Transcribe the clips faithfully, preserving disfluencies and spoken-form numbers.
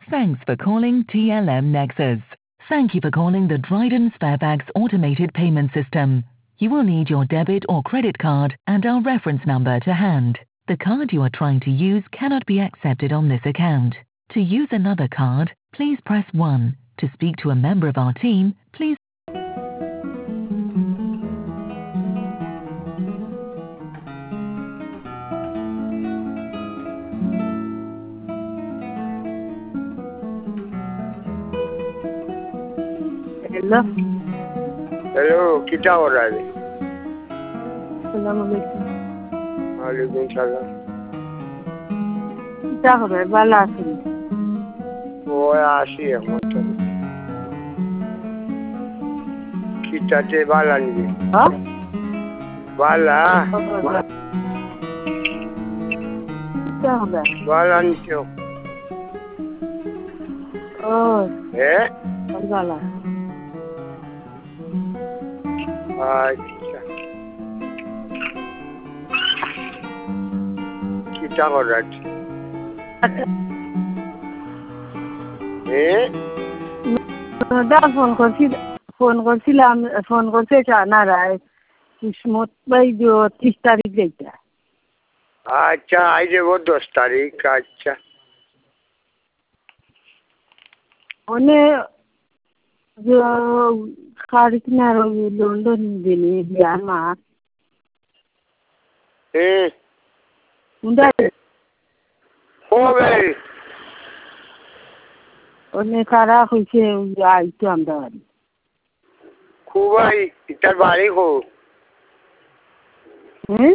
Thanks for calling T L M Nexus. Thank you for calling the Dryden Sparebags automated payment system. You will need your debit or credit card and our reference number to hand. The card you are trying to use cannot be accepted on this account. To use another card, please press one. To speak to a member of our team, please... Hello. Hello, kita हो रहा है? Assalamualaikum. वालेकुम सलाम. Kita हो रहा है बाला से. वो आशी है मतलब. kita te बाला नहीं. हाँ? बाला. Kita हो रहा है. बाला नहीं क्यों? Oh. Eh? बाला. अच्छा. kita हो रहा है. Eh? Da phone করছি ফোন করছিলাম ফোন করতে চানা রায় কিসমত ভাই যে ত্রিশ তারিখ যেটা अच्छा आज वो दस तारीख का. अच्छा ওনে যে খারিকনার লন্ডন দিনে বিয়ার মা eh উন্ডা हो गई. ওনে তারা হইছে আইতো আমরা বাড়ি খুবই ইতার বাড়ি হো. হুম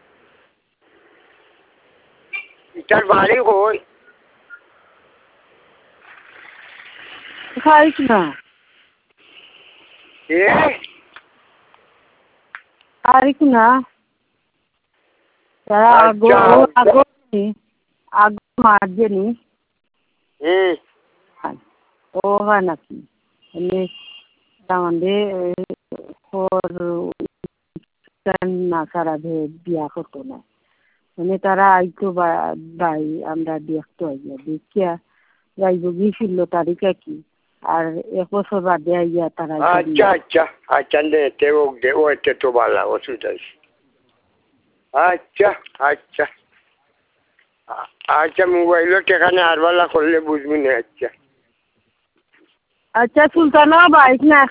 ইতার বাড়ি হো. খারিক না eh খারিক না তারা আগো আগো আগো মারজেনি hmm ও হয় নাকি মানে আমাদের ওর না সারা বিয়া করতো না মানে তারা আইতো ভাই আমরা দেখতো আইয়া দেখিয়া যাইব গিয়েছিল তারিখে কি আর এক বছর বাদে আইয়া তারা अच्छा अच्छा अच्छा ने ते वो दे वो ते तो बाला वो सुधाई. अच्छा अच्छा अच्छा मोबाइल टेकाने हारवाला खोलले बुझबी नहीं. अच्छा আচ্ছা সুলতানা বাইক না